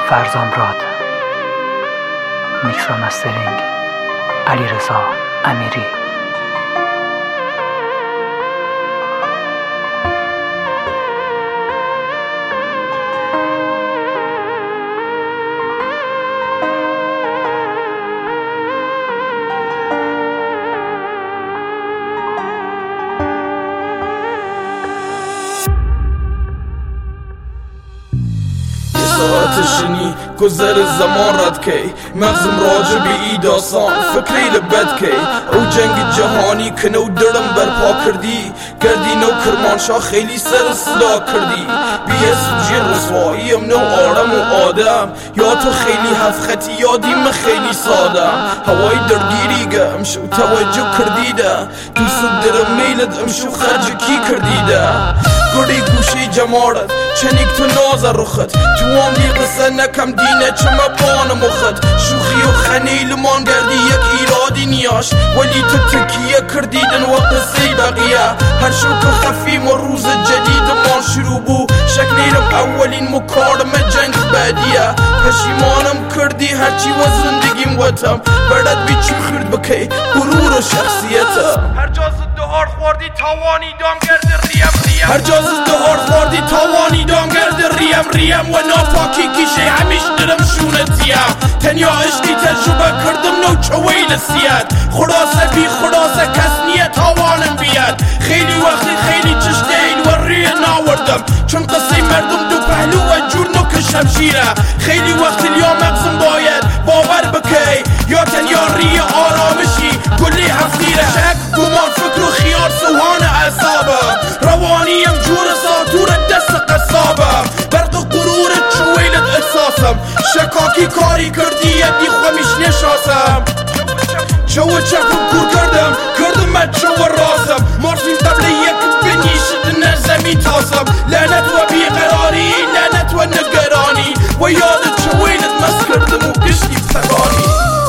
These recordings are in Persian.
فرزامراد. میکس و مسترینگ علیرضا امیری. ساعتشنی گذر زمان رد کی مغزم راجع به ای داستان فکری لبد کی او جنگ جهانی که نو درم برپا کردی نو کرمانشاه خیلی سر صدا کردی بی‌اسوجی رسواییم نو آرام و آدم یا تو خیلی هفختی یادیم خیلی سادم هوای درگیری امشو توجه کردیده دوست درم میلد امشو خرج کی کردیده گردی گوشی جمارت چنیک تو ناز رخت تو هم دی قصه نکم دینه چما بان مخت شوخی و خنیل مان گردی یک ایرادی نیاش ولی تو تکیه کردیدن و قصه بقیه هر شوک خفیم و روز جدید مان شروع بو شک نیرم اولین مکارم جنگ بعدیه پشیمانم کردی هرچی و زندگیم وطم بردت بی چی خرد بکی غرور و شخصیتم هر جا زدهار خوردی تاوانی دام گرد ریم هر جا زدهار خوردی تاوانی دام گرد ریم و ناپاکی کیشه همیش درم شونتیم تنیا عشقی تجربه کردم نو چویل سیاد خلاصه بی خلاصه کس نیت تاوانم بیاد خیلی وقتی خیلی چشته این و ریه ناوردم چون قصه مردم دو پهلو و جور نوک شمشیره خیلی وقتی لیا مغزم باید باور بکی یا تنیا ریه آرامشی کلی هفتیره شک گمان فکر و خیال سوهان اعصابم روانیم جور ساتور دست قصابم برق غرور چویلت احساسم شکاکی کاری کردی یدی خمیش نشاسم چو چپم کور کردم من چو راسم مارفین قبل یک بنیشد نزمی تاسم لعنت و بیقراری لعنت و نگرانی و یاد چویلت مست کردم و گشتی فقانی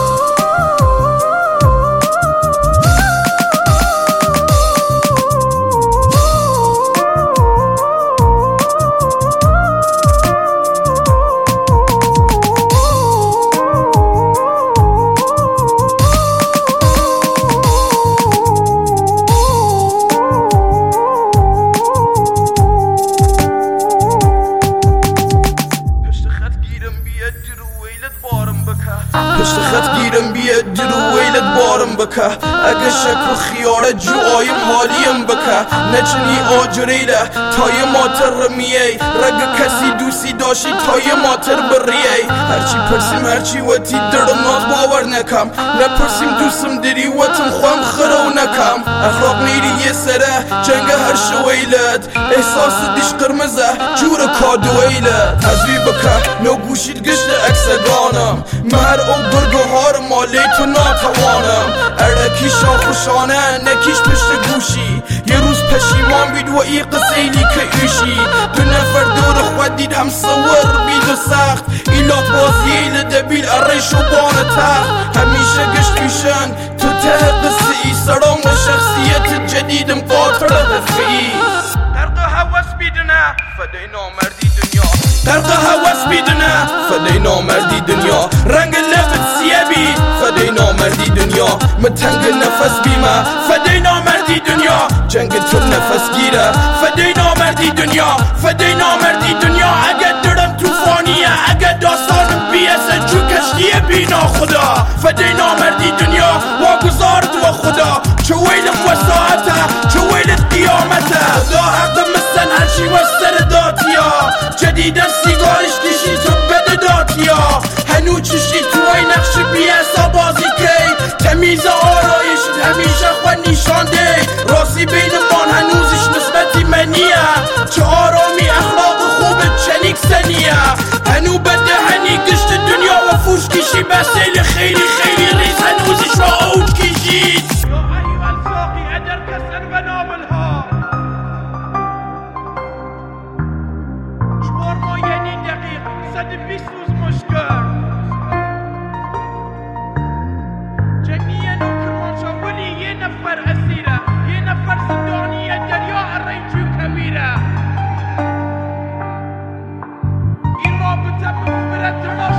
پشت خط گیرم بیاد درو ویلت بارم بکه اگه شک و خیاره جوایم حالیم بکه نچنی آجریله تای ماتر رمیه رگ کسی دوستی داشتی تای ماتر بریه هرچی پرسیم هرچی وطی درم ناز باور نکم نپرسیم دوستم دری وطم خوام خرو نکم اخلاق میری یه سره جنگ هر شویلت احساس دیش قرمزه جور کادویلت تزوی بکه نو گوشید گشت اکسگانم مهر او برگهار مالی تو ناتوانم ارکی شاخوشانه نکیش پشت گوشی یه روز پشیمان بید و ای قصیلی که ایشی دو نفر دور خود دید هم صور بید و سخت ایلات بازی لدبیل ارش و بان تخت همیشه گشت پیشن تو ته قصه ای سرام و شخصیت جدیدم قاطر رفعی غرق هوس بیدنه فدای نامردی دنیا غرق هوس بیدنه فدای نامردی دنیا رنگ لبت سیبی فدای نامردی دنیا متنگ نفس بیمه فدای نامردی دنیا جنگ تو نفس گیره فدای نامردی دنیا فدای نامردی دنیا اگه درم توفانیه اگه داستانم بیسه جو کشتیه بینا خدا فدای نامردی دنیا واگذارت و خدا چویلم و ساعته چویلت قیامته خدا حق مثل هرچی و سر داتیا جدیدن سیگارش کشی تو بده داتیا هنو چشی تو ای نقش بیسا بازی کی تمیز آرایشت همیشه خواه نیشان دی راسی بین من هنوزش نسبتی منیه چه آرامی اخلاق خوب چنیک سنیه هنو بده هنی گشت دنیا و فوش کشی بسیل خیلی خیلی ریز هنوزش و اوج کشید یا ایو الساقی ادر کسن و نابلها شمار ما یعنی دقیق 120 روز مشکر جنگیه نو کرمانشاه ولی یه نفر اسیره یه نفر زندانیه دریا الرنجو کبیره این رابطه تمام